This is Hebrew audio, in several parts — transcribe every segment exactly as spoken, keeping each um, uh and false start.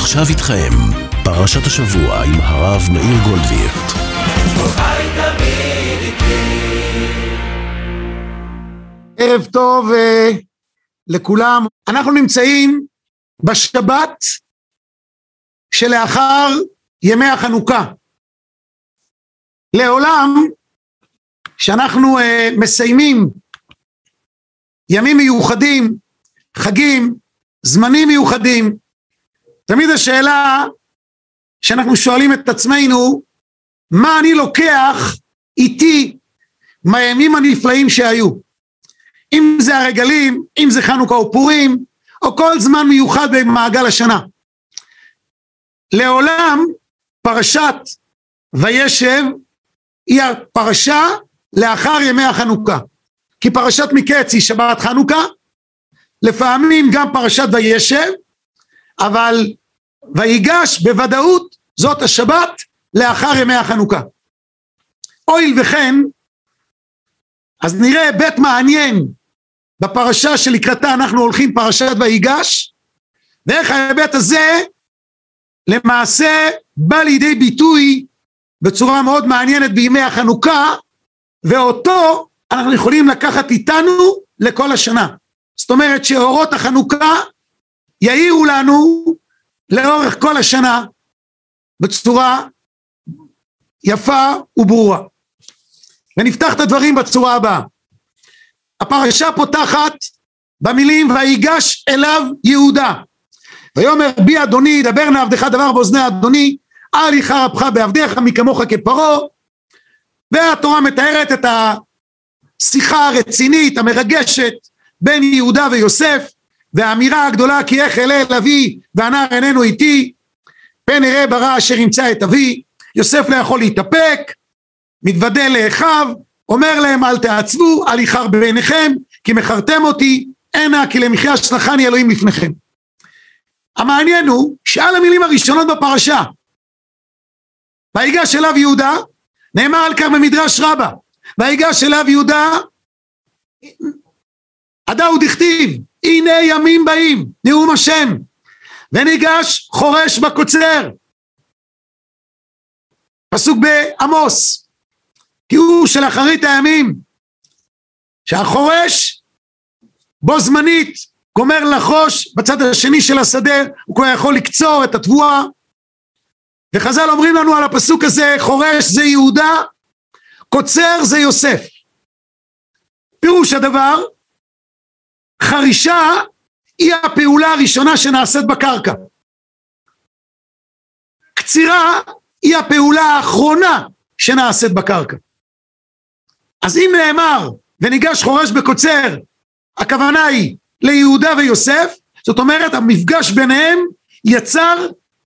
ועכשיו איתכם, פרשת השבוע עם הרב מאיר גולדווירט. ערב טוב uh, לכולם. אנחנו נמצאים בשבת שלאחר ימי החנוכה. לעולם שאנחנו uh, מסיימים ימים מיוחדים, חגים, זמנים מיוחדים, תמיד השאלה שאנחנו שואלים את עצמנו, מה אני לוקח איתי מהימים הנפלאים שהיו? אם זה הרגלים, אם זה חנוכה או פורים, או כל זמן מיוחד במעגל השנה. לעולם פרשת וישב היא הפרשה לאחר ימי החנוכה. כי פרשת מקץ היא שבת חנוכה, לפעמים גם פרשת וישב, אבל ויגש בוודאות זאת השבת לאחר ימי החנוכה. הואיל וכן, אז נראה בית מעניין בפרשה שלקראתה אנחנו הולכים, פרשת ויגש, ואיך ההיבט הזה למעשה בא לידי ביטוי בצורה מאוד מעניינת בימי החנוכה, ואותו אנחנו יכולים לקחת איתנו לכל השנה. זאת אומרת שאורות החנוכה יאירו לנו לאורך כל השנה בצורה יפה וברורה. ונפתח את הדברים בצורה הבאה. הפרשה פותחת במילים ויגש אליו יהודה. ויאמר בי אדוני ידבר נא עבדך דבר באוזני אדוני, אל יחר אפך בעבדיך מי כמוך כפרעה. והתורה מתארת את השיחה הרצינית המרגשת בין יהודה ויוסף, והאמירה הגדולה כי איך אלה אל אבי והנער איננו איתי, פן אראה ברע אשר ימצא את אבי. יוסף לא יכול להתאפק, מתוודה לאחיו, אומר להם אל תעצבו, אל יחר בעיניכם, כי מכרתם אותי, הנה כי למחיה שלחני אלוהים לפניכם. המעניין הוא שעל המילים הראשונות בפרשה, ויגש אליו יהודה, נאמר על כך במדרש רבה, ויגש אליו יהודה, עדה ודכתיב, הנה ימים באים, נאום השם, וניגש חורש בקוצר, פסוק בעמוס, כי הוא של אחרית הימים, שהחורש בו זמנית גומר לחוש בצד השני של השדה, הוא כבר יכול לקצור את התבואה, וחז"ל אומרים לנו על הפסוק הזה, חורש זה יהודה, קוצר זה יוסף. פירוש הדבר, חרישה היא הפעולה הראשונה שנעשית בקרקע. קצירה היא הפעולה האחרונה שנעשית בקרקע. אז אם נאמר וניגש חורש בקוצר, הכוונה היא ליהודה ויוסף, זאת אומרת המפגש ביניהם יצר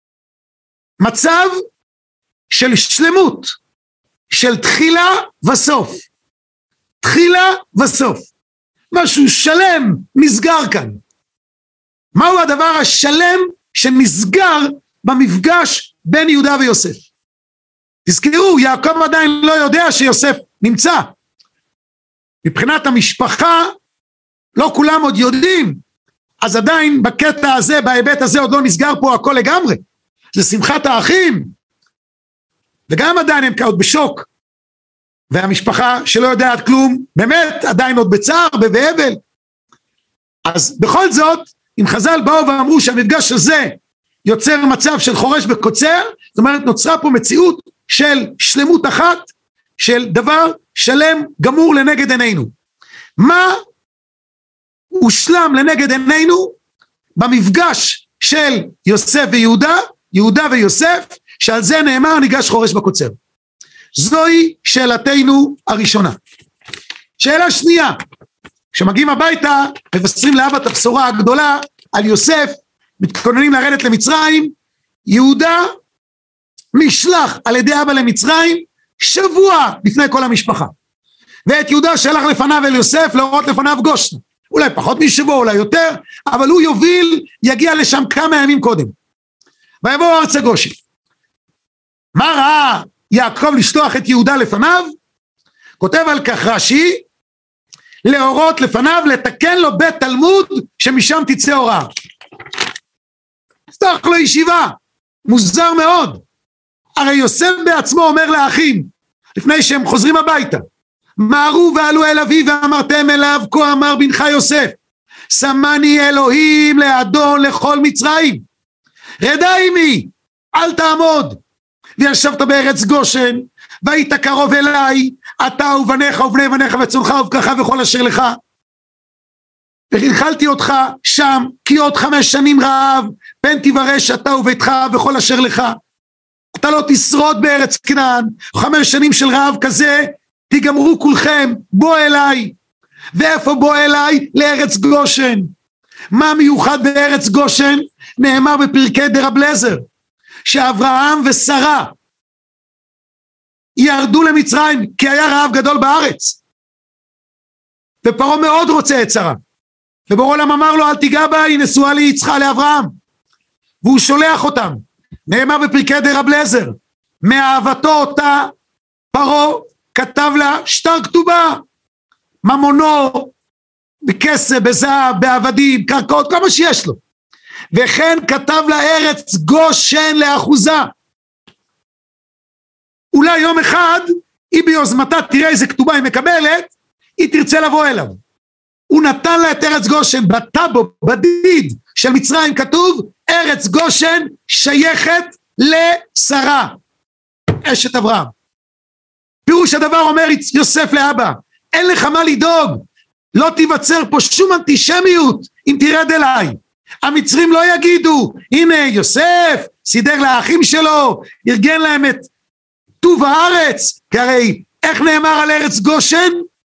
מצב של שלמות, של תחילה וסוף. תחילה וסוף. משהו שלם נסגר כאן. מהו הדבר השלם שנסגר במפגש בין יהודה ויוסף? תזכרו, יעקב עדיין לא יודע שיוסף נמצא. מבחינת המשפחה, לא כולם עוד יודעים, אז עדיין בקטע הזה, בהיבט הזה עוד לא נסגר פה הכל לגמרי. זה שמחת האחים, וגם עדיין הם עוד בשוק, והמשפחה שלא יודעת כלום, באמת עדיין עוד בצער, בבהבל. אז בכל זאת, אם חז"ל באו ואמרו שהמפגש הזה יוצר מצב של חורש בקוצר, זאת אומרת נוצרה פה מציאות של שלמות אחת, של דבר שלם גמור לנגד עינינו. מה הושלם לנגד עינינו במפגש של יוסף ויהודה, יהודה ויוסף, שעל זה נאמר ניגש חורש בקוצר. זוהי שאלתנו הראשונה. שאלה שנייה, כשמגיעים הביתה, מבשרים לאבא את הבשורה הגדולה על יוסף, מתכוננים לרדת למצרים, יהודה נשלח על ידי אבא למצרים, שבוע לפני כל המשפחה. ואת יהודה שלח לפניו אל יוסף, להורות לפניו גושן. אולי פחות משבוע, אולי יותר, אבל הוא יוביל, יגיע לשם כמה ימים קודם. ויבוא ארצה גושן. מה ראה יעקב לשלוח את יהודה לפניו? כותב על כך רש"י, להורות לפניו, לתקן לו בית תלמוד, שמשם תצא הוראה. פתח לו ישיבה. מוזר מאוד. הרי יוסף בעצמו אומר לאחים, לפני שהם חוזרים הביתה, מהרו ועלו אל אבי ואמרתם אליו, כה אמר בנך יוסף, שמני אלוהים לאדון לכל מצרים, רדה עמי, אל תעמוד, וישבת בארץ גושן, והיית קרוב אליי, אתה ובניך ובני בניך וצונך ובקרך וכל אשר לך, והנחלתי אותך שם, כי עוד חמש שנים רעב, פן תברש אתה וביתך וכל אשר לך, אתה לא תשרוד בארץ כנען, חמש שנים של רעב כזה, תיגמרו כולכם, בוא אליי. ואיפה בוא אליי? לארץ גושן. מה מיוחד בארץ גושן? נאמר בפרקי דרב אליעזר, שאברהם ושרה ירדו למצרים, כי היה רעב גדול בארץ. ופרעה מאוד רוצה את שרה. ובורא עולם אמר לו, אל תיגע בה, היא נשואה לי, היא צריכה לאברהם. והוא שולח אותם. נאמר בפרקי דרב אליעזר, מאהבתו אותה פרעה כתב לה שטר כתובה, ממונו, בכסף, בזהב, בעבדים, קרקעות, כל מה שיש לו. וכן כתב לה ארץ גושן לאחוזה. אולי יום אחד, היא ביוזמתה תראה איזה כתובה היא מקבלת, היא תרצה לבוא אליו. הוא נתן לה את ארץ גושן, בטאבו, בדיד של מצרים כתוב, ארץ גושן שייכת לשרה, אשת אברהם. פירוש הדבר אומר יוסף לאבא, אין לך מה לדאוג, לא תיווצר פה שום אנטישמיות אם תרד אליי. המצרים לא יגידו, הנה יוסף סידר לאחים שלו, ארגן להם את טוב הארץ, כי הרי איך נאמר על ארץ גושן?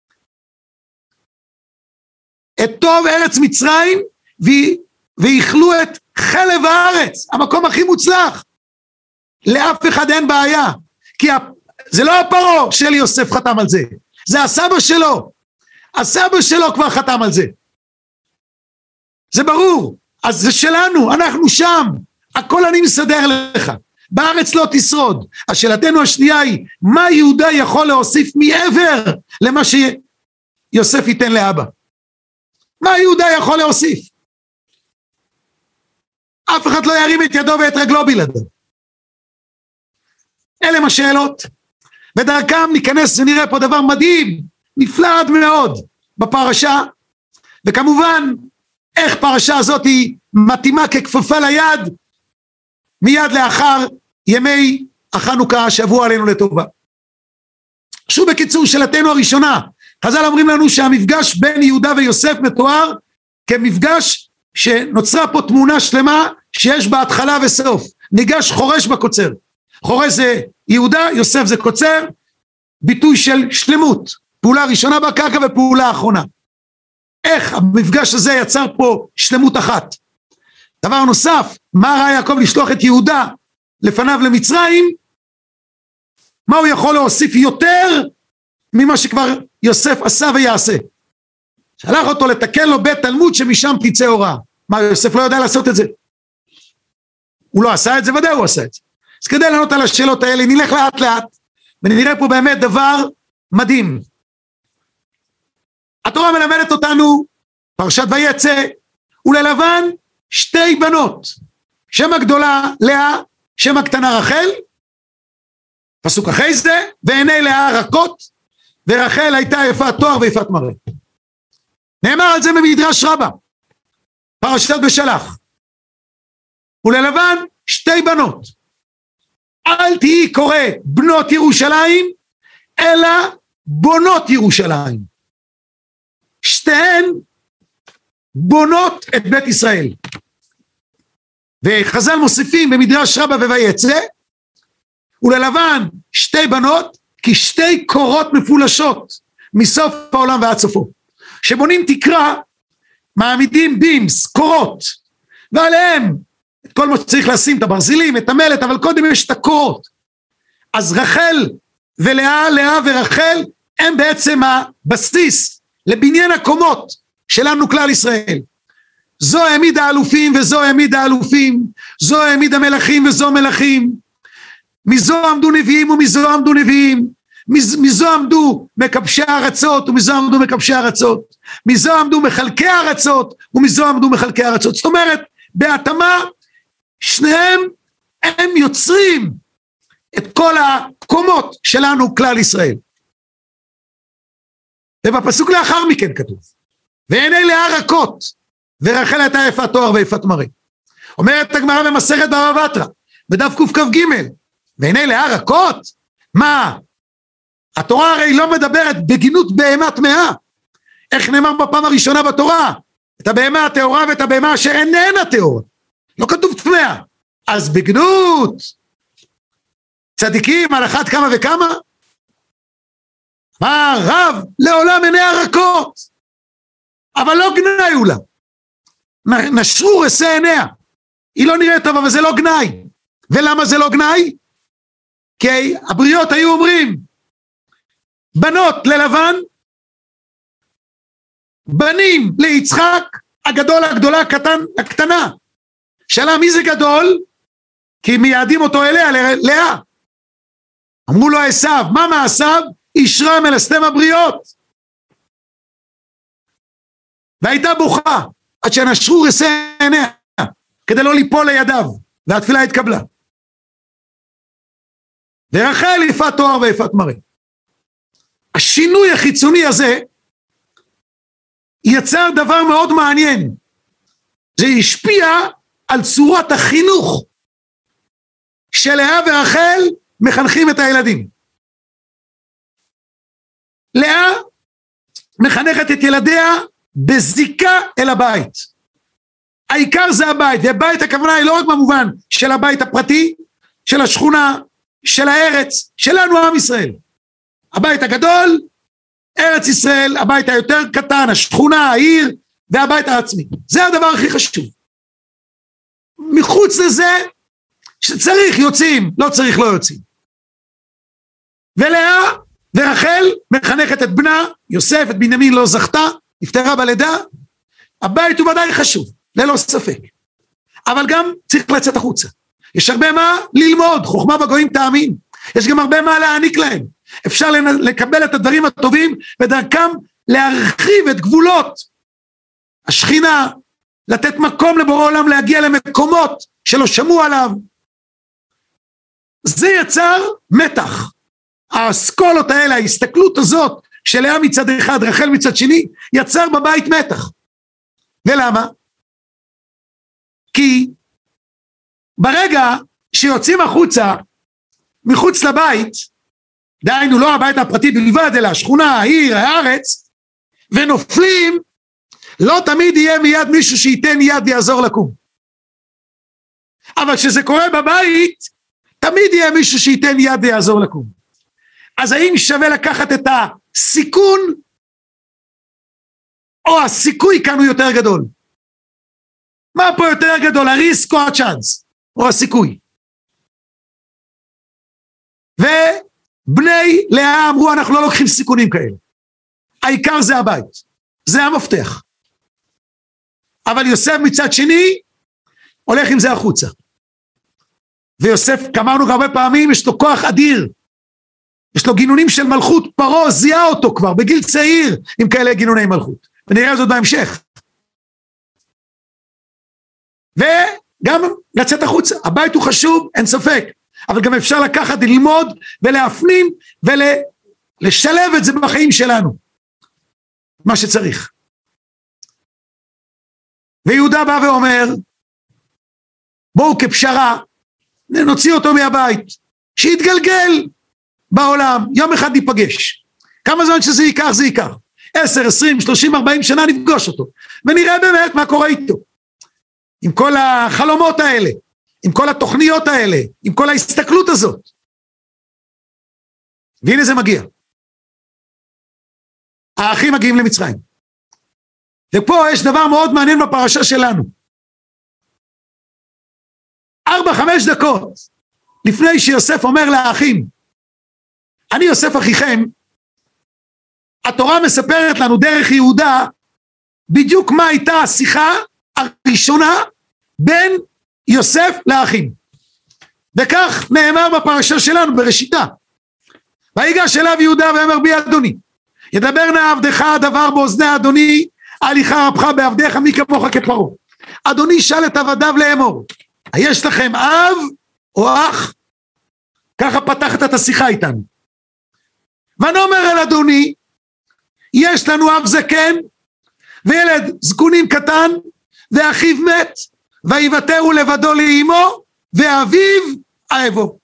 את טוב ארץ מצרים, ויכלו את חלב הארץ, המקום הכי מוצלח. לאף אחד אין בעיה, כי זה לא הפרעה של יוסף חתם על זה, זה הסבא שלו, הסבא שלו כבר חתם על זה, זה ברור, אז זה שלנו, אנחנו שם, הכל אני מסדר לך, בארץ לא תשרוד. השאלתנו השנייה היא, מה יהודה יכול להוסיף מעבר למה שיוסף ייתן לאבא? מה יהודה יכול להוסיף? אף אחד לא ירים את ידו ואת רגלו בלעדיו. אלה מה שאלות, בדרכם ניכנס ונראה פה דבר מדהים, נפלא עד מאוד בפרשה, וכמובן איך פרשה הזאת היא מתאימה ככפפה ליד, מיד לאחר ימי החנוכה שבוע עלינו לטובה. שוב בקיצור שאלתנו הראשונה, חז"ל אומרים לנו שהמפגש בין יהודה ויוסף מתואר כמפגש שנוצרה פה תמונה שלמה שיש בה התחלה וסוף, ניגש חורש בקוצר, חורש זה יהודה, יוסף זה קוצר, ביטוי של שלמות, פעולה ראשונה בקרקע ופעולה אחרונה. איך המפגש הזה יצר פה שלמות אחת? דבר נוסף, מה ראה יעקב לשלוח את יהודה לפניו למצרים? מה הוא יכול להוסיף יותר ממה שכבר יוסף עשה ויעשה? שלח אותו לתקן לו בית תלמוד שמשם תצא הוראה. מה, יוסף לא יודע לעשות את זה? הוא לא עשה את זה, ודאי הוא עשה את זה. אז כדי לענות על השאלות האלה, נלך לאט לאט, ונראה פה באמת דבר מדהים. התורה מלמדת אותנו, פרשת ויצא, וללבן שתי בנות, שם הגדולה לאה, שם הקטנה רחל, פסוק אחרי זה, ועיני לאה רכות, ורחל הייתה יפת תואר ויפת מראה. נאמר על זה במדרש רבה, פרשת בשלח, וללבן שתי בנות, אל תהי קורא בנות ירושלים, אלא בונות ירושלים. שתיהן בונות את בית ישראל. וחז"ל מוסיפים במדרש רבה וויצא, וללבן שתי בנות, כי שתי קורות מפולשות, מסוף העולם ועד סופו. שבונים תקרה, מעמידים בימס, קורות, ועליהם את כל מה שצריך לשים, את הברזילים, את המלט, אבל קודם יש את הקורות. אז רחל ולאה, לאה ורחל, הם בעצם הבסיס לבניין הקומות שלנו כלל ישראל. זו העמיד האלופים וזו העמיד האלופים, זו העמיד המלכים וזו מלכים, מזו עמדו נביאים ומזו עמדו נביאים, מזו עמדו מקבשי הארצות ומזו עמדו מקבשי הארצות, מזו עמדו מחלקי הארצות ומזו עמדו מחלקי הארצות. זאת אומרת, בהתאמה שניהם הם יוצרים את כל הקומות שלנו כלל ישראל. ובפסוק לאחר מכן כתוב, והנה לאה רכות, ורחל הייתה יפת תואר ויפת מראה. אומרת הגמרא במסכת בבא בתרא, בדף קכ"ג, והנה לאה רכות, מה? התורה הרי לא מדברת בגינות בהמה טמאה. איך נאמר בפעם הראשונה בתורה? את הבהמה הטהורה ואת הבהמה אשר איננה טהורה. לא כתוב טמאה. אז בגנות צדיקים על אחת כמה וכמה? מה רב לעולם עיניה רכות, אבל לא גנאי אולה. נשרו רסי עיניה. היא לא נראית טוב, אבל זה לא גנאי. ולמה זה לא גנאי? כי הבריות היו אומרים, בנות ללבן, בנים ליצחק, הגדול הגדולה הקטן, הקטנה. שאלה מי זה גדול? כי מייעדים אותו אליה, לאה. אמרו לו עשיו, מה מעשיו? אישרה מלסתם הבריות. והייתה בוכה, עד שנשרו רסי עיניה, כדי לא ליפול לידיו, והתפילה התקבלה. ורחל יפת תואר ויפת מראה. השינוי החיצוני הזה, יצר דבר מאוד מעניין. זה השפיע על צורת החינוך, שלאה ורחל מחנכים את הילדים. לאה מחנכת את ילדיה בזיקה אל הבית. העיקר זה הבית, ובית הכוונה היא לא רק במובן של הבית הפרטי, של השכונה, של הארץ, שלנו עם ישראל. הבית הגדול, ארץ ישראל, הבית היותר קטן, השכונה, העיר, והבית העצמי. זה הדבר הכי חשוב. מחוץ לזה, שצריך יוצאים, לא צריך לא יוצאים. ולאה ורחל מחנכת את בנה, יוסף, את בנימין לא זכתה, נפטרה בלידה, הבית הוא ודאי חשוב, ללא ספק. אבל גם צריך לצאת החוצה. יש הרבה מה ללמוד, חוכמה בגויים תאמין. יש גם הרבה מה להעניק להם. אפשר לקבל את הדברים הטובים, ודרכם להרחיב את גבולות השכינה, לתת מקום לבורא עולם להגיע למקומות שלא שמעו עליו. זה יצר מתח. האסכולות האלה, ההסתכלות הזאת, שלאה מצד אחד, רחל מצד שני, יצר בבית מתח. ולמה? כי ברגע שיוצאים החוצה, מחוץ לבית, דהיינו לא הבית הפרטי בלבד, אלא השכונה, העיר, הארץ, ונופלים, לא תמיד יהיה מיד מישהו שייתן יד ויעזור לקום. אבל כשזה קורה בבית, תמיד יהיה מישהו שייתן יד ויעזור לקום. אז האם שווה לקחת את הסיכון, או הסיכוי כאן הוא יותר גדול? מה פה יותר גדול, הריסק או הצ'אנס, או הסיכוי? ובני לאה אמרו, אנחנו לא לוקחים סיכונים כאלה. העיקר זה הבית, זה המפתח. אבל יוסף מצד שני, הולך עם זה החוצה. ויוסף, כמרנו הרבה פעמים, יש לו כוח אדיר. יש לו גינונים של מלכות, פרעה זיהה אותו כבר, בגיל צעיר, עם כאלה גינוני מלכות. ונראה זאת בהמשך. וגם לצאת החוצה. הבית הוא חשוב, אין ספק. אבל גם אפשר לקחת, ללמוד, ולהפנים, ולשלב את זה בחיים שלנו. מה שצריך. ויהודה בא ואומר, בואו כפשרה, נוציא אותו מהבית, שיתגלגל בעולם, יום אחד ניפגש. כמה זמן שזה ייקח, זה ייקח. עשר, עשרים, שלושים, ארבעים שנה נפגוש אותו, ונראה באמת מה קורה איתו. עם כל החלומות האלה, עם כל התוכניות האלה, עם כל ההסתכלות הזאת. והנה זה מגיע. האחים מגיעים למצרים. ופה יש דבר מאוד מעניין בפרשה שלנו. ארבע, חמש דקות, לפני שיוסף אומר לאחים, אני יוסף אחיכם, התורה מספרת לנו דרך יהודה, בדיוק מה הייתה השיחה הראשונה, בין יוסף לאחים. וכך נאמר בפרשה שלנו, בראשיתה. ויגש אליו יהודה ואמר בי אדוני, ידבר נא עבדך הדבר באוזני אדוני, הליכה רבך בעבדיך מי כמוך כפרעה. אדוני שאל את עבדיו לאמור, יש לכם אב או אח? ככה פתחת את השיחה איתנו. ונאמר אל אדוני, יש לנו אב זקן, וילד זקונים קטן, ואחיו מת, ויוותרו לבדו לאמו, ואביו אהבו.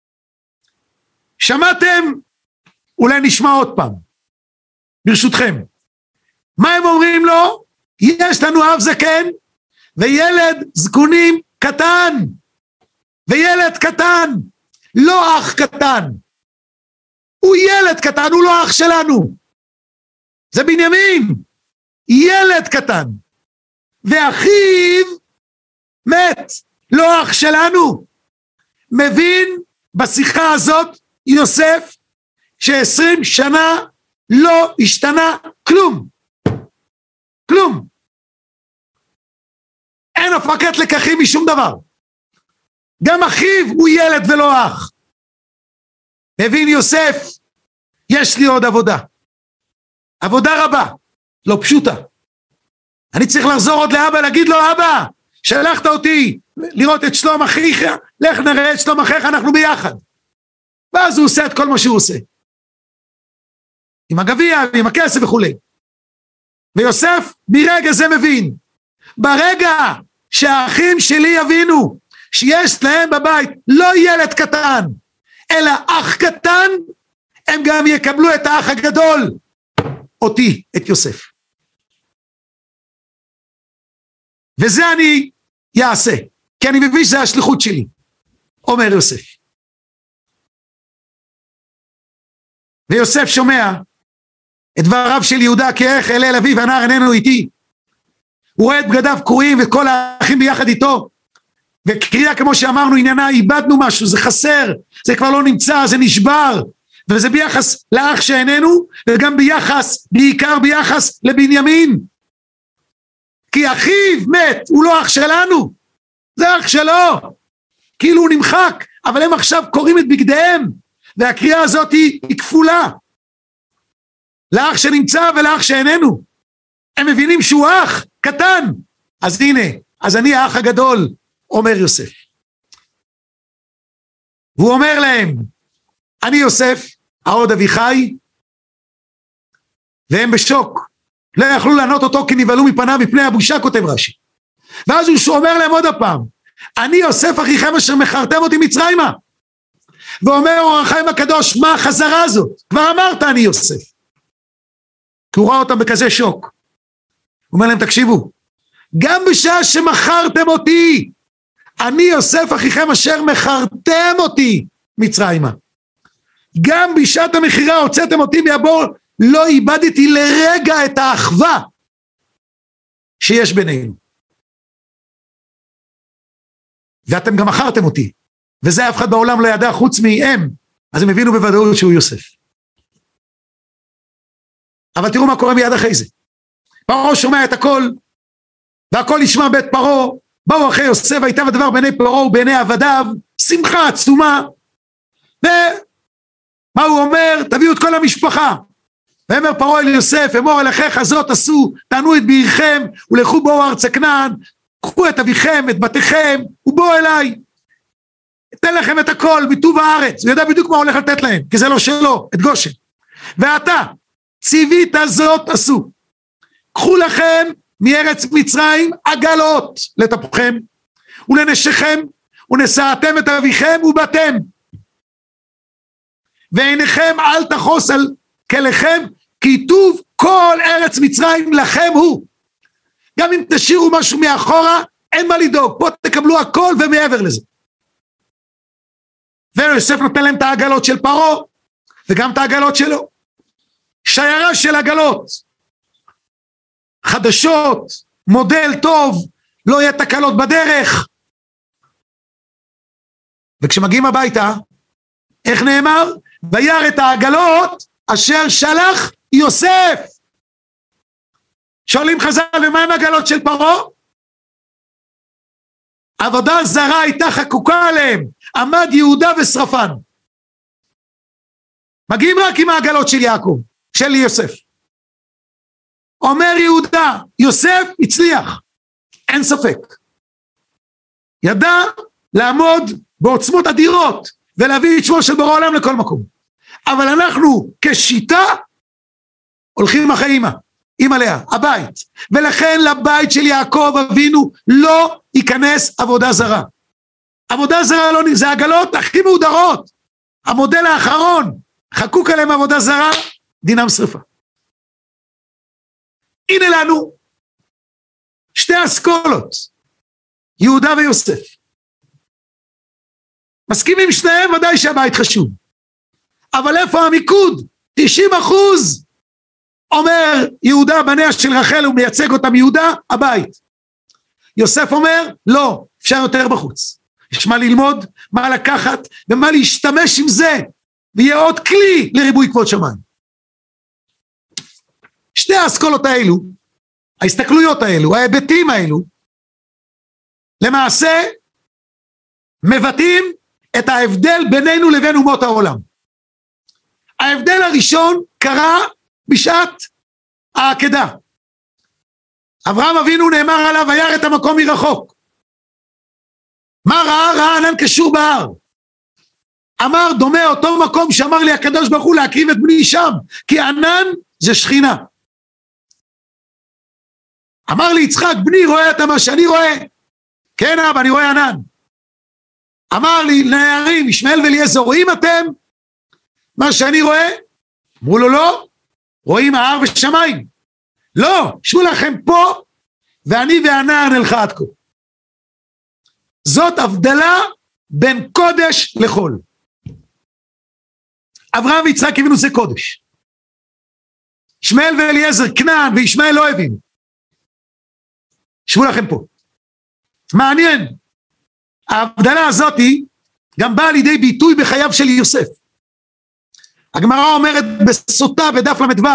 שמעתם? אולי נשמע עוד פעם, ברשותכם. מה הם אומרים לו? יש לנו אב זקן, וילד זקונים קטן, וילד קטן, לא אח קטן, הוא ילד קטן, הוא לא אח שלנו, זה בנימין, ילד קטן, ואחיו מת, לא אח שלנו. מבין בשיחה הזאת יוסף שעשרים שנה לא השתנה כלום, כלום, אין הפקת לקחים משום דבר, גם אחיו הוא ילד ולא אח. מבין יוסף, יש לי עוד עבודה, עבודה רבה, לא פשוטה. אני צריך לחזור עוד לאבא, להגיד לו, אבא, שלחת אותי לראות את שלום אחיך, לך נראה את שלום אחיך, אנחנו ביחד. ואז הוא עושה את כל מה שהוא עושה, עם הגביע ועם הכסף וכו'. ויוסף מרגע זה מבין, ברגע שהאחים שלי יבינו שיש להם בבית לא ילד קטן, אלא אח קטן, הם גם יקבלו את האח הגדול, אותי, את יוסף. וזה אני יעשה, כי אני מבין שזה השליחות שלי, אומר יוסף. ויוסף שומע את דבריו של יהודה, כי איך אלה אל אביו הנער איננו איתי. הוא רואה את בגדיו קרועים וכל האחים ביחד איתו, וקריאה כמו שאמרנו עניינה, איבדנו משהו, זה חסר, זה כבר לא נמצא, זה נשבר, וזה ביחס לאח שאיננו, וגם ביחס, בעיקר ביחס לבנימין, כי אחיו מת, הוא לא אח שלנו, זה אח שלו, כאילו הוא נמחק, אבל הם עכשיו קוראים את בגדיהם, והקריאה הזאת היא, היא כפולה, לאח שנמצא ולאח שאיננו, הם מבינים שהוא אח קטן, אז הנה, אז אני האח הגדול, אומר יוסף. והוא אומר להם, אני יוסף, העוד אביחי, והם בשוק, לא יכלו לענות אותו כי נבהלו מפניו מפני הבושה, כותב רש"י. ואז הוא אומר להם עוד הפעם, אני יוסף אחיכם אשר מכרתם אותי מצרימה. ואומר אור החיים הקדוש, מה החזרה הזאת? כבר אמרת אני יוסף. כי הוא ראה אותם בכזה שוק. הוא אומר להם, תקשיבו, גם בשעה שמכרתם אותי, אני יוסף אחיכם אשר מכרתם אותי מצרימה. גם בשעת המכירה הוצאתם אותי מהבור, לא איבדתי לרגע את האחווה שיש בינינו. ואתם גם מכרתם אותי, וזה אף אחד בעולם לא ידע חוץ מהם, אז הם הבינו בוודאות שהוא יוסף. אבל תראו מה קורה מיד אחרי זה. פרעה שומע את הכל, והכל ישמע בית פרעה, באו אחרי יוסף, הייתה הדבר בעיני פרעה ובעיני עבדיו, שמחה עצומה, ומה הוא אומר? תביאו את כל המשפחה. ואמר פרעה אל יוסף, אמור אל אחיך זאת עשו, תענו את בעירכם, ולכו בואו ארץ כנען, קחו את אביכם, את בתיכם, ובואו אליי. אתן לכם את הכל, מטוב הארץ. הוא ידע בדיוק מה הולך לתת להם, כי זה לא שלו, את גושן. ואתה, ציווית זאת עשו. קחו לכם מארץ מצרים עגלות לטפכם, ולנשיכם, ונשאתם את אביכם ובתם. ועיניכם אל תחוס על כליכם, כי טוב כל ארץ מצרים לכם הוא. גם אם תשאירו משהו מאחורה, אין מה לדאוג, פה תקבלו הכל ומעבר לזה. ויוסף נותן להם את העגלות של פרעה, וגם את העגלות שלו. שיירה של עגלות, חדשות, מודל טוב, לא יהיה תקלות בדרך. וכשמגיעים הביתה, איך נאמר? וירא את העגלות אשר שלח יוסף. שואלים חז"ל, ומה עם העגלות של פרעה? עבודה זרה הייתה חקוקה עליהם, עמד יהודה ושרפן. מגיעים רק עם העגלות של יעקב, של יוסף. אומר יהודה, יוסף הצליח, אין ספק. ידע לעמוד בעוצמות אדירות, ולהביא את שמו של בורא עולם לכל מקום. אבל אנחנו כשיטה, הולכים אחרי אמא, אמא לאה, הבית. ולכן לבית של יעקב אבינו לא ייכנס עבודה זרה. עבודה זרה לא, זה הגלות הכי מהודרות. המודל האחרון, חקוק עליהם עבודה זרה, דינם שריפה. הנה לנו שתי אסכולות, יהודה ויוסף. מסכימים שניהם, ודאי שהבית חשוב. אבל איפה המיקוד? תשעים אחוז אומר יהודה בניה של רחל, הוא מייצג אותם יהודה, הבית. יוסף אומר, לא, אפשר יותר בחוץ. יש מה ללמוד, מה לקחת, ומה להשתמש עם זה, ויהיה עוד כלי לריבוי כבוד שמיים. שתי האסכולות האלו, ההסתכלויות האלו, ההיבטים האלו, למעשה, מבטאים את ההבדל בינינו לבין אומות העולם. ההבדל הראשון קרה בשעת העקדה. אברהם אבינו נאמר עליו, וירא את המקום מרחוק. מה ראה? ראה ענן קשור בהר. אמר, דומה אותו מקום שאמר לי הקדוש ברוך הוא להקריב את בני שם, כי ענן זה שכינה. אמר לי יצחק, בני רואה אתה מה שאני רואה? כן אבא, אני רואה ענן. אמר לי נערים, ישמעאל ואליעזר, רואים אתם מה שאני רואה? אמרו לו לא, רואים ההר ושמיים. לא, שמו לכם פה, ואני והנער נלכה עד כה. זאת הבדלה בין קודש לחול. אברהם ויצחק הבינו זה קודש. ישמעאל ואליעזר, כנען וישמעאל לא הבינו. שמו לכם פה. מעניין. ההבדלה הזאת גם באה לידי ביטוי בחייו של יוסף. הגמרא אומרת בסוטה בדף למדבר.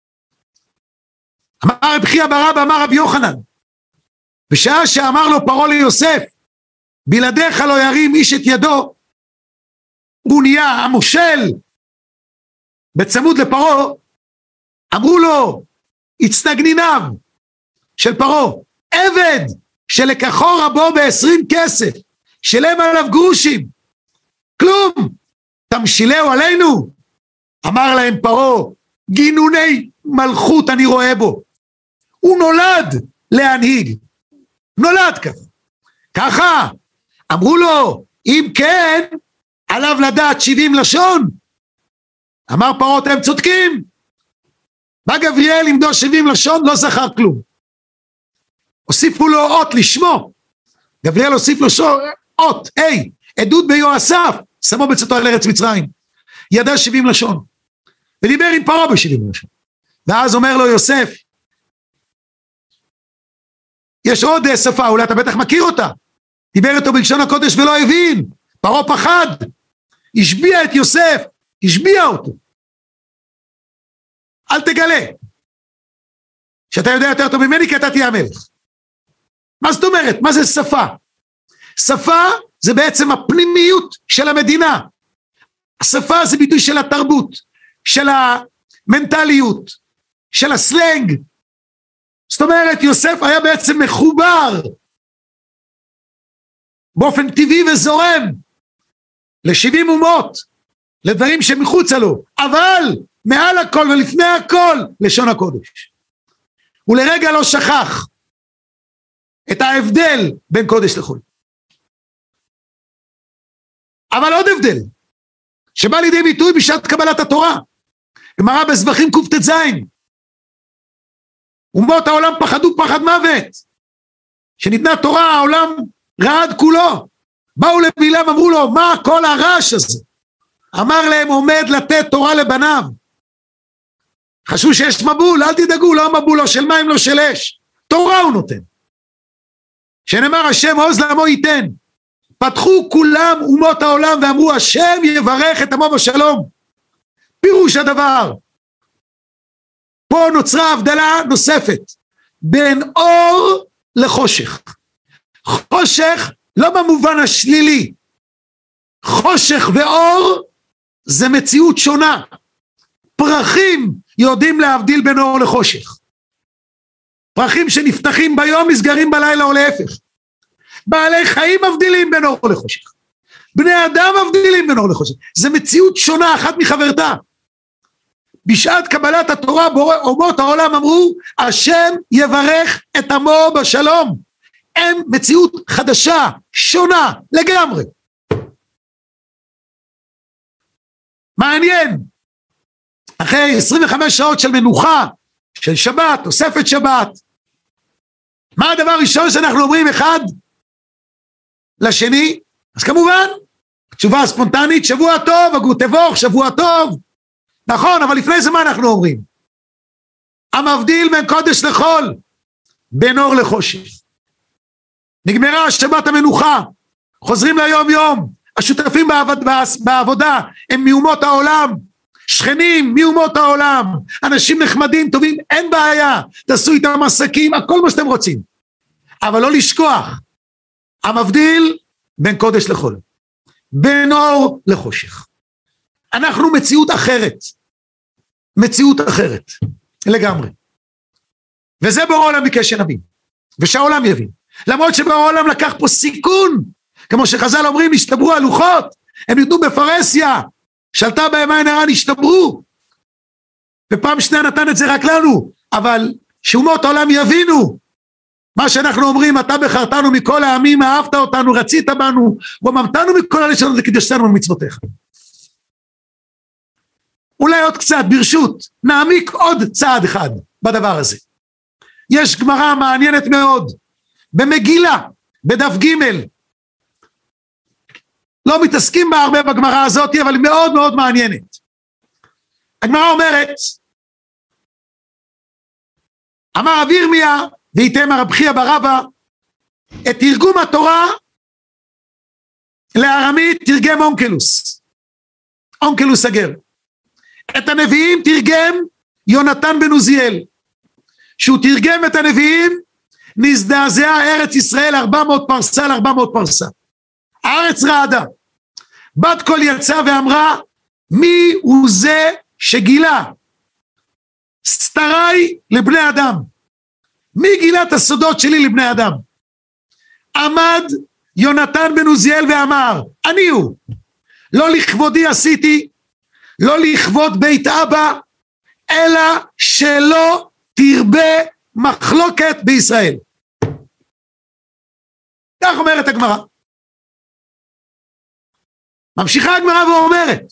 אמר רב חייא בר אבא, אמר רבי יוחנן, בשעה שאמר לו פרעה ליוסף, בלעדיך לא ירים איש את ידו, הוא נהיה המושל בצמוד לפרעה. אמרו לו, הצטגניניו של פרעה, עבד שלקחו רבו בעשרים כסף, שלם עליו גרושים, כלום, תמשילהו עלינו. אמר להם פרעה, גינוני מלכות אני רואה בו, הוא נולד להנהיג, נולד ככה. ככה, אמרו לו, אם כן, עליו לדעת שבעים לשון. אמר פרעה, אתם צודקים. בא גבריאל למדו שבעים לשון, לא זכר כלום. הוסיפו לו אות לשמו. גבריאל הוסיף לו שור, אות, היי, עדות ביועסף, שמו בצאתו על ארץ מצרים. ידע שבעים לשון. ודיבר עם פרעה בשבעים לשון. ואז אומר לו יוסף, יש עוד שפה, אולי אתה בטח מכיר אותה. דיבר איתו בלשון הקודש ולא הבין. פרעה פחד. השביע את יוסף. השביע אותו. אל תגלה. שאתה יודע יותר טוב ממני כי אתה תהיה המלך. מה זאת אומרת? מה זה שפה? שפה זה בעצם הפנימיות של המדינה. השפה זה ביטוי של התרבות, של המנטליות, של הסלנג. זאת אומרת, יוסף היה בעצם מחובר באופן טבעי וזורם לשבעים אומות, לדברים שמחוצה לו, אבל מעל הכל ולפני הכל לשון הקודש. הוא לרגע לא שכח את ההבדל בין קודש לחול. אבל עוד הבדל, שבא לידי ביטוי בשעת קבלת התורה. גמרא בזבחים קט"ז, אומות העולם פחדו פחד מוות. שניתנה תורה, העולם רעד כולו. באו לבלעם, אמרו לו, מה כל הרעש הזה? אמר להם, עומד לתת תורה לבניו. חשבו שיש מבול, אל תדאגו, לא מבול, לא של מים, לא של אש. תורה הוא נותן. שנאמר השם עוז לעמו ייתן. פתחו כולם אומות העולם ואמרו, השם יברך את עמו בשלום. פירוש הדבר. פה נוצרה הבדלה נוספת, בין אור לחושך. חושך לא במובן השלילי. חושך ואור זה מציאות שונה. פרחים יודעים להבדיל בין אור לחושך. פרחים שנפתחים ביום נסגרים בלילה או להפך. בעלי חיים מבדילים בין אור לחושך, בני אדם מבדילים בין אור לחושך, זה מציאות שונה אחת מחברתה. בשעת קבלת התורה אומות העולם אמרו השם יברך את עמו בשלום, הם מציאות חדשה, שונה לגמרי. מעניין, אחרי עשרים וחמש שעות של מנוחה, של שבת, תוספת שבת, מה הדבר הראשון שאנחנו אומרים אחד לשני? אז כמובן, התשובה הספונטנית, שבוע טוב, הגות תבוך, שבוע טוב, נכון, אבל לפני זה מה אנחנו אומרים? המבדיל בין קודש לחול, בין אור לחושך. נגמרה שבת המנוחה, חוזרים ליום יום, השותפים בעבוד, בעבודה הם מאומות העולם, שכנים מאומות העולם, אנשים נחמדים, טובים, אין בעיה, תעשו איתם עסקים, הכל מה שאתם רוצים. אבל לא לשכוח, המבדיל בין קודש לחול, בין אור לחושך. אנחנו מציאות אחרת, מציאות אחרת, לגמרי. וזה בורא עולם ביקש שנבין, ושהעולם יבין. למרות שבורא עולם לקח פה סיכון, כמו שחז"ל אומרים, השתברו הלוחות, הם ניתנו בפרהסיה, שלטה בהם עין הרע, נשתברו, ופעם שנייה נתן את זה רק לנו, אבל שאומות העולם יבינו, מה שאנחנו אומרים, אתה בחרתנו מכל העמים, אהבת אותנו, רצית בנו, וממתנו מכל הלשונות וקידשתנו במצוותיך. אולי עוד קצת, ברשות, נעמיק עוד צעד אחד בדבר הזה. יש גמרא מעניינת מאוד, במגילה, בדף ג', לא מתעסקים בה הרבה בגמרא הזאת, אבל היא מאוד מאוד מעניינת. הגמרא אומרת, אמר רב ירמיה, ואיתם הרב חייא בר אבא, את תרגום התורה לארמית תרגם אונקלוס, אונקלוס הגר. את הנביאים תרגם יונתן בן עוזיאל, שהוא תרגם את הנביאים, נזדעזע ארץ ישראל ארבע מאות פרסה על ארבע מאות פרסה. הארץ רעדה. בת קול יצאה ואמרה, מי הוא זה שגילה סתרי לבני אדם? מי גילה את הסודות שלי לבני אדם? עמד יונתן בן עוזיאל ואמר, אני הוא, לא לכבודי עשיתי, לא לכבוד בית אבא, אלא שלא תרבה מחלוקת בישראל. כך אומרת הגמרא. ממשיכה הגמרא ואומרת,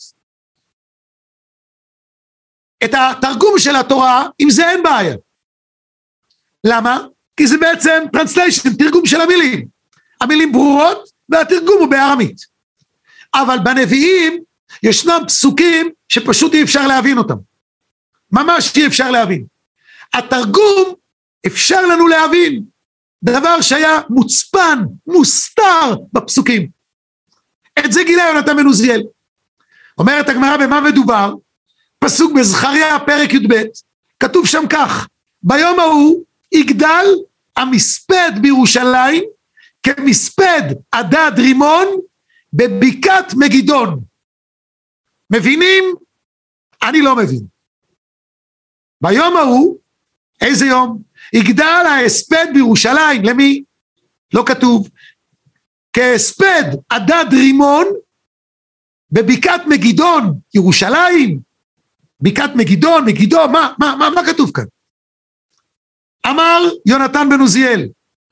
את התרגום של התורה, עם זה אין בעיה. למה? כי זה בעצם טרנסליישן, תרגום של המילים. המילים ברורות, והתרגום הוא בארמית. אבל בנביאים, ישנם פסוקים שפשוט אי אפשר להבין אותם. ממש אי אפשר להבין. התרגום אפשר לנו להבין, דבר שהיה מוצפן, מוסתר בפסוקים. את זה גילה יונתן בן עוזיאל. אומרת הגמרא במה מדובר, פסוק בזכריה פרק י"ב, כתוב שם כך, ביום ההוא יגדל המספד בירושלים, כמספד עדד רימון, בבקעת מגידון. מבינים? אני לא מבין. ביום ההוא, איזה יום? יגדל ההספד בירושלים, למי? לא כתוב. כהספד עדד רימון, בבקעת מגידון, ירושלים, בקעת מגידון, מגידון, מה, מה, מה, מה כתוב כאן? אמר יונתן בן עוזיאל,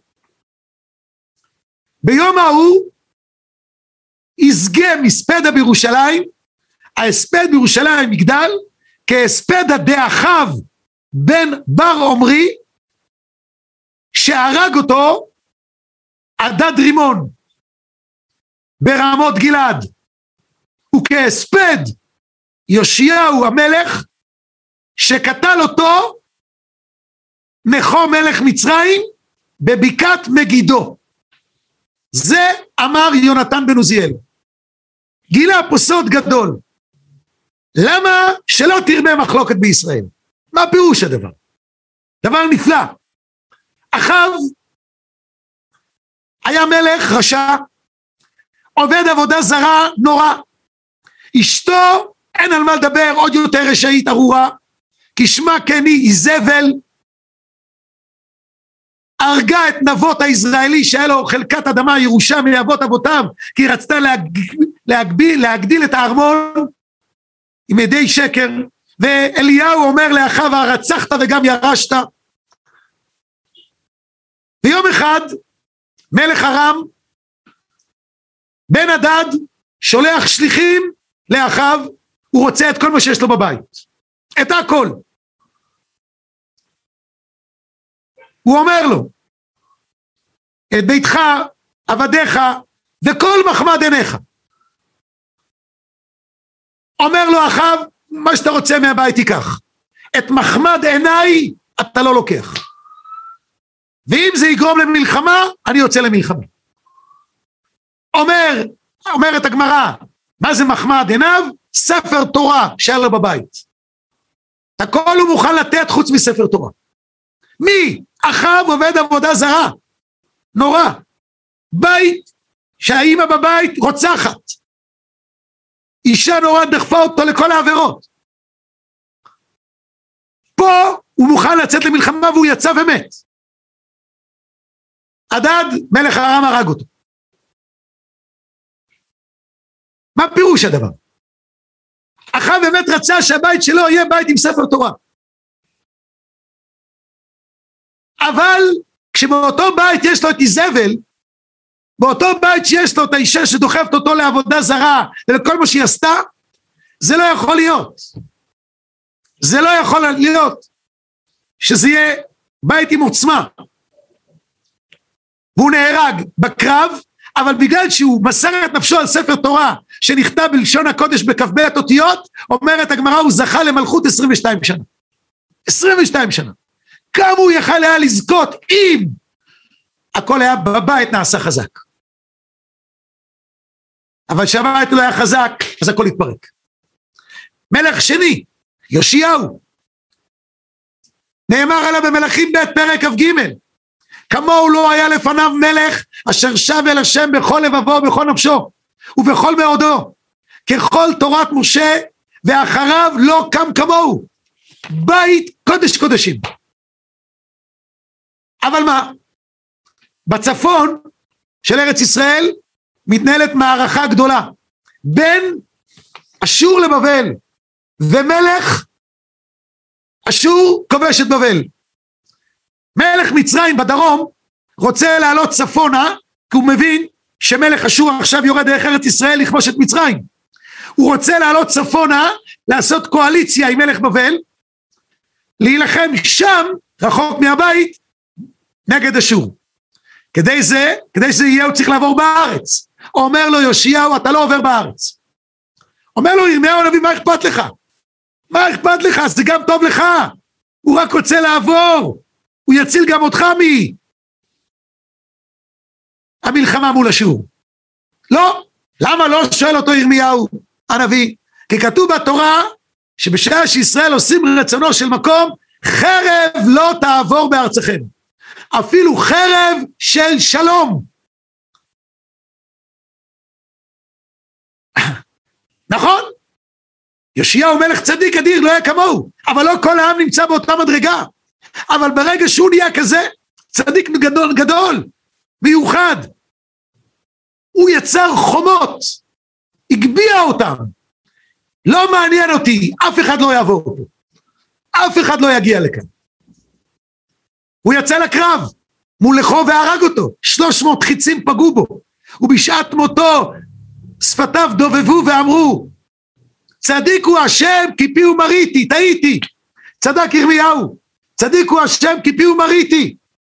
ביום ההוא, יסגה מספדה בירושלים, ההספד בירושלים יגדל, כהספדה דאחיו בן בר עומרי, שהרג אותו עדד רימון, ברמות גלעד, וכהספד יאשיהו המלך, שקטל אותו נכו מלך מצרים, בבקעת מגידו. זה אמר יונתן בן עוזיאל. גילה פה סוד גדול. למה שלא תרבה מחלוקת בישראל? מה פירוש הדבר? דבר נפלא. אחאב היה מלך רשע, עובד עבודה זרה נורא. אשתו אין על מה לדבר, עוד יותר רשעית ארורה, כשמה כן היא איזבל. הרגה את נבות הישראלי שהיה לו חלקת אדמה ירושה מאבות אבותיו, כי היא רצתה להג... להגביל, להגדיל את הארמון עם ידי שקר, ואליהו אומר לאחיו, הרצחת וגם ירשת. ויום אחד מלך ארם בן הדד שולח שליחים לאחיו, הוא רוצה את כל מה שיש לו בבית, את הכל. הוא אומר לו, את ביתך, עבדיך וכל מחמד עיניך. אומר לו אחיו, מה שאתה רוצה מהבית תיקח, את מחמד עיניי אתה לא לוקח, ואם זה יגרום למלחמה אני יוצא למלחמה. אומר, אומרת הגמרא, מה זה מחמד עיניו? ספר תורה שהיה לו בבית, הכל הוא מוכן לתת חוץ מספר תורה. מי? אחיו עובד עבודה זרה, נורא, בית שהאימא בבית רוצחת, אישה נורא דחפה אותו לכל העבירות, פה הוא מוכן לצאת למלחמה והוא יצא ומת. הדד מלך ארם הרג אותו. מה פירוש הדבר? אחיו באמת רצה שהבית שלו יהיה בית עם ספר תורה, אבל כשבאותו בית יש לו את איזבל, באותו בית שיש לו את האישה שדוחפת אותו לעבודה זרה ולכל מה שהיא עשתה, זה לא יכול להיות, זה לא יכול להיות שזה יהיה בית עם עוצמה. והוא נהרג בקרב, אבל בגלל שהוא מסר את נפשו על ספר תורה שנכתב בלשון הקודש בכ"ב אותיות, אומרת הגמרא, הוא זכה למלכות עשרים ושתיים שנה. עשרים ושתיים שנה. כמה הוא יכל היה לזכות אם הכל היה בבית נעשה חזק. אבל שהבית לא היה חזק, אז הכל התפרק. מלך שני, יאשיהו, נאמר עליו במלכים ב' פרק כ"ג, כמוהו לא היה לפניו מלך אשר שב אל השם בכל לבבו ובכל נפשו ובכל מאודו, ככל תורת משה, ואחריו לא קם כמוהו, בית קודש קודשים. אבל מה? בצפון של ארץ ישראל מתנהלת מערכה גדולה בין אשור לבבל, ומלך אשור כובש את בבל. מלך מצרים בדרום רוצה לעלות צפונה, כי הוא מבין שמלך אשור עכשיו יורד דרך ארץ ישראל לכבוש את מצרים. הוא רוצה לעלות צפונה, לעשות קואליציה עם מלך בבל, להילחם שם רחוק מהבית נגד אשור. כדי זה, כדי שזה יהיה הוא צריך לעבור בארץ. אומר לו יאשיהו, אתה לא עובר בארץ. אומר לו ירמיהו הנביא, מה אכפת לך? מה אכפת לך? זה גם טוב לך. הוא רק רוצה לעבור. הוא יציל גם אותך מי? המלחמה מול אשור. לא. למה לא שואל אותו ירמיהו הנביא? כי כתוב בתורה שבשעה שישראל עושים רצונו של מקום, חרב לא תעבור בארצכם. אפילו חרב של שלום. נכון? יאשיהו מלך צדיק אדיר, לא היה כמוהו, אבל לא כל העם נמצא באותה מדרגה. אבל ברגע שהוא נהיה כזה, צדיק גדול, גדול, מיוחד, הוא יצר חומות, הגביע אותם. לא מעניין אותי, אף אחד לא יעבור פה, אף אחד לא יגיע לכאן. הוא יצא לקרב, מולכו והרג אותו, שלוש מאות חיצים פגעו בו, ובשעת מותו שפתיו דובבו ואמרו, צדיק הוא השם כי פיהו מריתי, טעיתי. צדק ירמיהו, צדיק הוא השם כי פיהו מריתי.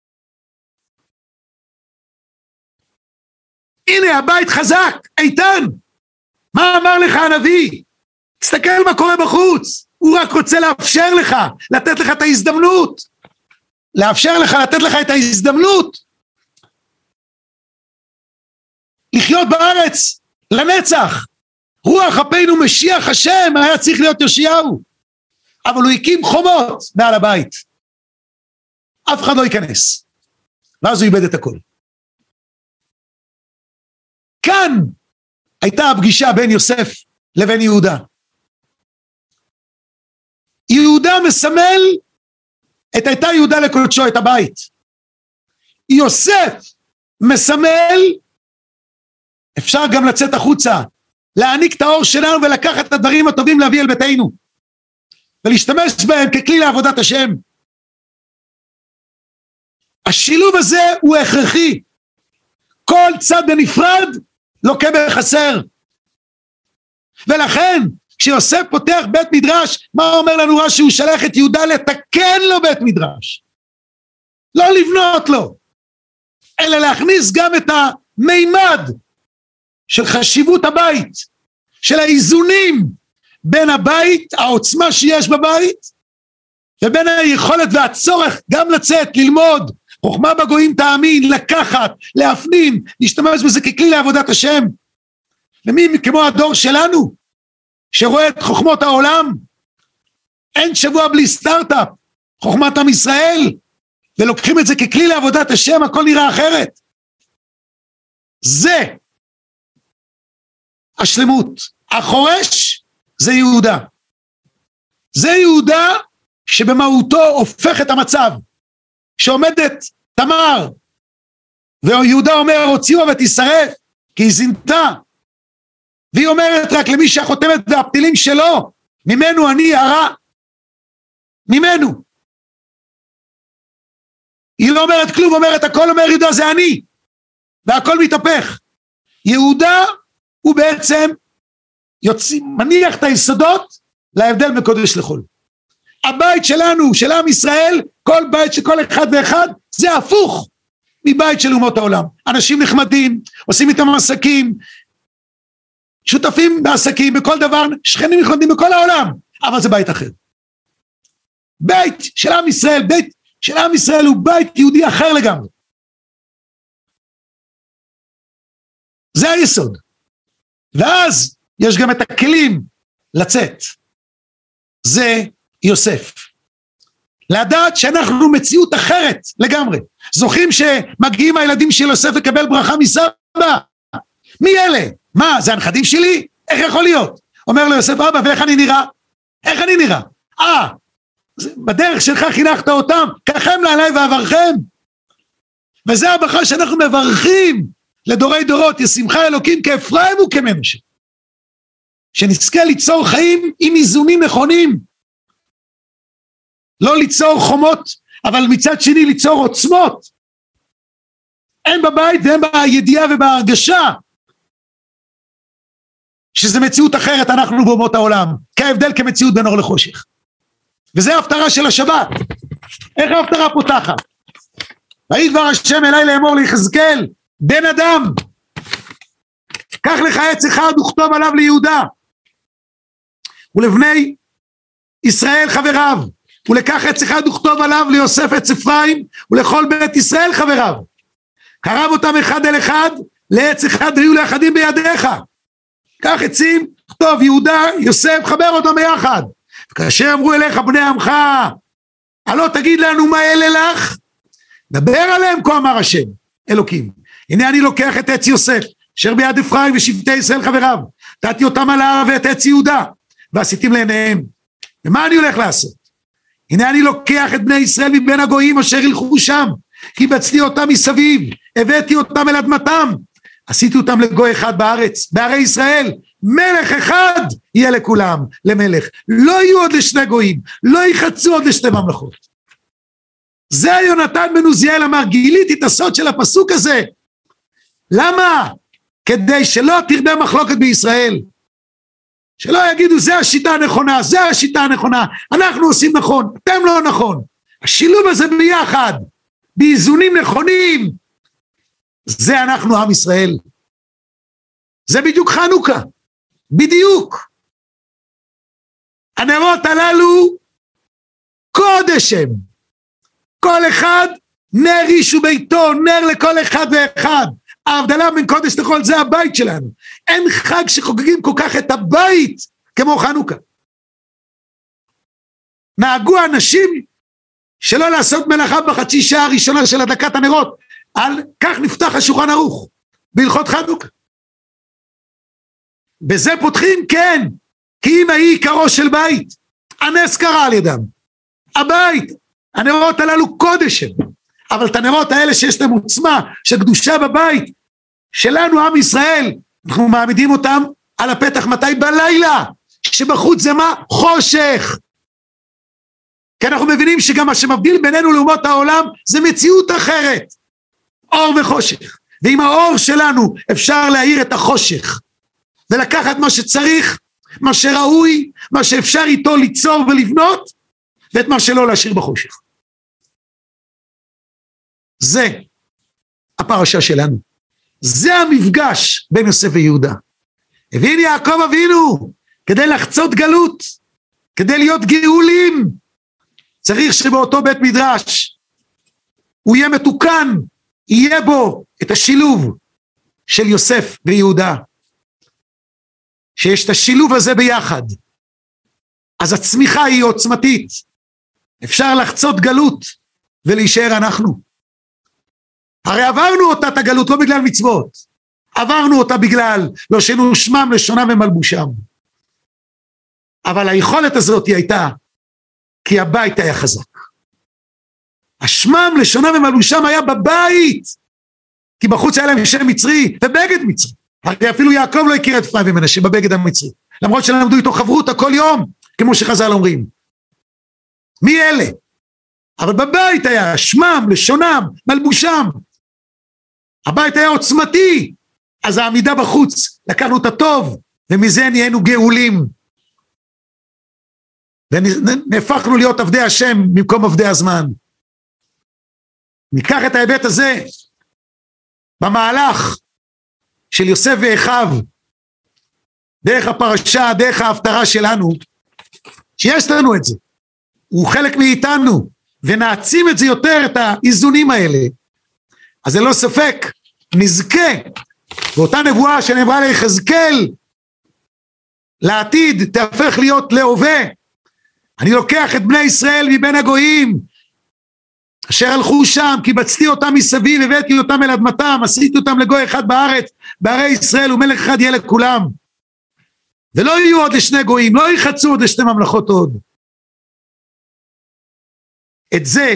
הנה הבית חזק, איתן. מה אמר לך הנביא? תסתכל מה קורה בחוץ, הוא רק רוצה לאפשר לך, לתת לך את ההזדמנות, לאפשר לך, לתת לך את ההזדמנות, לחיות בארץ, לנצח. רוח אפינו משיח השם היה צריך להיות יאשיהו, אבל הוא הקים חומות מעל הבית, אף אחד לא ייכנס, ואז הוא איבד את הכל. כאן הייתה הפגישה בין יוסף לבין יהודה. יהודה מסמל את הייתה יהודה לקודשו, את הבית. יוסף מסמל, אפשר גם לצאת החוצה, להעניק את האור שלנו ולקחת את הדברים הטובים להביא אל ביתנו, ולהשתמש בהם ככלי לעבודת השם. השילוב הזה הוא הכרחי, כל צד בנפרד לוקה בחסר, ולכן כשיוסף פותח בית מדרש, מה אומר לנו רש"י? הוא שלח את יהודה לתקן לו בית מדרש, לא לבנות לו, אלא להכניס גם את המימד של חשיבות הבית, של האיזונים בין הבית, העוצמה שיש בבית, ובין היכולת והצורך גם לצאת, ללמוד, חוכמה בגויים תאמין, לקחת, להפנים, להשתמש בזה ככלי לעבודת השם. ומי כמו הדור שלנו, שרואה את חוכמות העולם, אין שבוע בלי סטארט-אפ, חוכמת עם ישראל, ולוקחים את זה ככלי לעבודת השם, הכל נראה אחרת. זה השלמות. החורש זה יהודה. זה יהודה שבמהותו הופך את המצב, שעומדת תמר, ויהודה אומר, הוציאו ותשרף, כי היא זינתה, והיא אומרת רק למי שהחותמת והפתילים שלו, ממנו אני הרע, ממנו. היא לא אומרת כלום, אומרת הכל, אומר יהודה זה אני, והכל מתהפך. יהודה הוא בעצם יוצא, מניח את היסודות להבדל מקודש לחול. הבית שלנו, של עם ישראל, כל בית של כל אחד ואחד, זה הפוך מבית של אומות העולם. אנשים נחמדים, עושים איתם עסקים, שותפים בעסקים, בכל דבר, שכנים נחמדים בכל העולם, אבל זה בית אחר. בית של עם ישראל, בית של עם ישראל הוא בית יהודי אחר לגמרי. זה היסוד. ואז יש גם את הכלים לצאת. זה יוסף. לדעת שאנחנו מציאות אחרת לגמרי. זוכרים שמגיעים הילדים של יוסף לקבל ברכה מסבא? מי אלה? מה, זה הנכדים שלי? איך יכול להיות? אומר לו יוסף, אבא, ואיך אני נראה? איך אני נראה? אה, בדרך שלך חינכת אותם, ככם לעלי ועברכם. וזה הברכה שאנחנו מברכים לדורי דורות, ישמחה אלוקים כאפרים וכמנשה. שנזכה ליצור חיים עם איזונים נכונים. לא ליצור חומות, אבל מצד שני ליצור עוצמות. אין בבית ואין בידיעה ובהרגשה, שזה מציאות אחרת אנחנו באומות העולם, כהבדל כמציאות בין אור לחושך. וזה ההפטרה של השבת. איך ההפטרה פותחת? ויהי דבר השם אליי לאמור ליחזקאל, בן אדם, קח לך עץ אחד וכתוב עליו ליהודה, ולבני ישראל חבריו, ולקח עץ אחד וכתוב עליו ליוסף עץ אפרים, ולכל בית ישראל חבריו, קרב אותם אחד אל אחד, לעץ אחד היו לאחדים בידיך, קח עצים, כתוב יהודה, יוסף, חבר אותם ביחד, וכאשר אמרו אליך בני עמך, הלא תגיד לנו מה אלה לך, דבר עליהם כה אמר השם, אלוקים, הנה אני לוקח את עץ יוסף, אשר ביד אפרים ושבטי ישראל חבריו, תתי אותם על ההר ואת עץ יהודה, ועשיתם לעיניהם, ומה אני הולך לעשות? הנה אני לוקח את בני ישראל מבין הגויים אשר ילכו שם, קיבצתי אותם מסביב, הבאתי אותם אל אדמתם, עשיתי אותם לגוי אחד בארץ, בערי ישראל, מלך אחד יהיה לכולם, למלך, לא יהיו עוד לשני גויים, לא יחצו עוד לשתי ממלכות. זה יונתן בן עוזיאל אמר, גיליתי את הסוד של הפסוק הזה, למה? כדי שלא תרבה מחלוקת בישראל, שלא יגידו זה השיטה הנכונה, זה השיטה הנכונה, אנחנו עושים נכון, אתם לא נכון, השילוב הזה ביחד, באיזונים נכונים, זה אנחנו עם ישראל, זה בדיוק חנוכה, בדיוק, הנרות הללו קודש הם, כל אחד נר איש וביתו, נר לכל אחד ואחד, ההבדלה בין קודש לחול זה הבית שלנו, אין חג שחוגגים כל כך את הבית כמו חנוכה. נהגו אנשים שלא לעשות מלאכה בחצי שעה הראשונה של הדלקת הנרות, על כך נפתח השולחן ערוך בהלכות חנוכה. בזה פותחים כן, כי אם היא עיקרו של בית, הנס קרה על ידם, הבית, הנרות הללו קודש הם, אבל את הנרות האלה שיש להם עוצמה, של קדושה בבית, שלנו עם ישראל, אנחנו מעמידים אותם על הפתח מתי? בלילה, שבחוץ זה מה? חושך. כי אנחנו מבינים שגם מה שמבדיל בינינו לאומות העולם, זה מציאות אחרת, אור וחושך. ועם האור שלנו אפשר להאיר את החושך, ולקחת מה שצריך, מה שראוי, מה שאפשר איתו ליצור ולבנות, ואת מה שלא להשאיר בחושך. זה הפרשה שלנו. זה המפגש בין יוסף ויהודה. הבין יעקב אבינו, כדי לחצות גלות, כדי להיות גאולים, צריך שבאותו בית מדרש, הוא יהיה מתוקן, יהיה בו את השילוב של יוסף ויהודה. שיש את השילוב הזה ביחד, אז הצמיחה היא עוצמתית. אפשר לחצות גלות ולהישאר אנחנו. הרי עברנו אותה את הגלות לא בגלל מצוות, עברנו אותה בגלל לא שינו שמם לשונם ומלבושם. אבל היכולת הזאת היא הייתה כי הבית היה חזק. השמם לשונם ומלבושם היה בבית, כי בחוץ היה להם שם מצרי ובגד מצרי. הרי אפילו יעקב לא הכיר את אפרים ומנשה בבגד המצרי, למרות שלמדו איתו חברותא כל יום, כמו שחז"ל אומרים. מי אלה? אבל בבית היה שמם, לשונם, מלבושם. הבית היה עוצמתי, אז העמידה בחוץ, לקחנו את הטוב, ומזה נהיינו גאולים. ונהפכנו להיות עבדי השם במקום עבדי הזמן. ניקח את ההיבט הזה במהלך של יוסף ואחיו, דרך הפרשה, דרך ההפטרה שלנו, שיש לנו את זה. הוא חלק מאיתנו, ונעצים את זה יותר, את האיזונים האלה. אז זה לא ספק, נזכה, ואותה נבואה שנאמרה ליחזקאל, לעתיד תהפך להיות להווה. אני לוקח את בני ישראל מבין הגויים, אשר הלכו שם, קיבצתי אותם מסביב, הבאתי אותם אל אדמתם, עשיתי אותם לגוי אחד בארץ, בערי ישראל, ומלך אחד יהיה לכולם. ולא יהיו עוד לשני גויים, לא יחצו עוד לשתי ממלכות עוד. את זה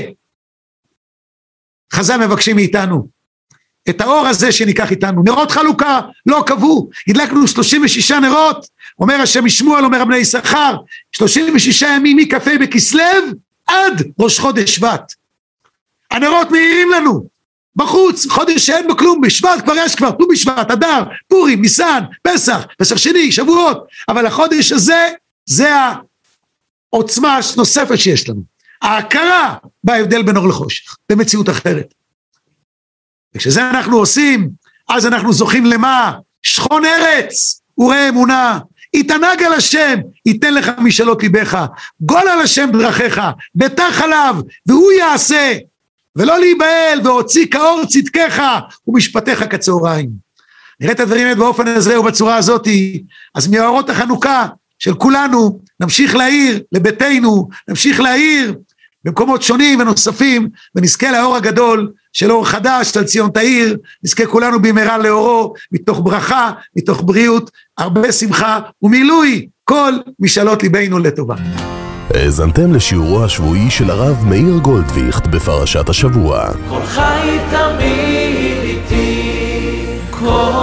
חז"ל מבקשים מאיתנו, את האור הזה שניקח איתנו. נרות חלוקה לא קבעו, הדלקנו שלושים ושישה נרות, אומר השם ישמעאל, אומר בני יששכר, שלושים ושישה ימים מכ"ה בכסלו עד ראש חודש שבט. הנרות מאירים לנו בחוץ, חודש שאין בו כלום, בשבט כבר יש כבר, ט"ו בשבט, אדר, פורים, ניסן, פסח, פסח שני, שבועות, אבל החודש הזה זה העוצמה נוספת שיש לנו, ההכרה בהבדל בין אור לחושך, במציאות אחרת. וכשזה אנחנו עושים, אז אנחנו זוכים למה? שכון ארץ וראה אמונה, יתענג על השם, ייתן לך משאלות ליבך, גול על השם דרכיך, בטח עליו, והוא יעשה, ולא להיבהל, והוציא כאור צדקך, ומשפטיך כצהריים. נראה את הדברים באופן הזה ובצורה הזאת, אז מאורות החנוכה של כולנו, נמשיך להעיר לביתנו, נמשיך להעיר במקומות שונים ונוספים, ונזכה לאור הגדול של אור חדש, על ציון תאיר, נזכה כולנו במהרה לאורו, מתוך ברכה, מתוך בריאות, הרבה שמחה, ומילוי כל משאלות ליבנו לטובה. האזנתם לשיעורו השבועי של הרב מאיר גולדוויכט בפרשת השבוע. כל חי תמיד איתי, כל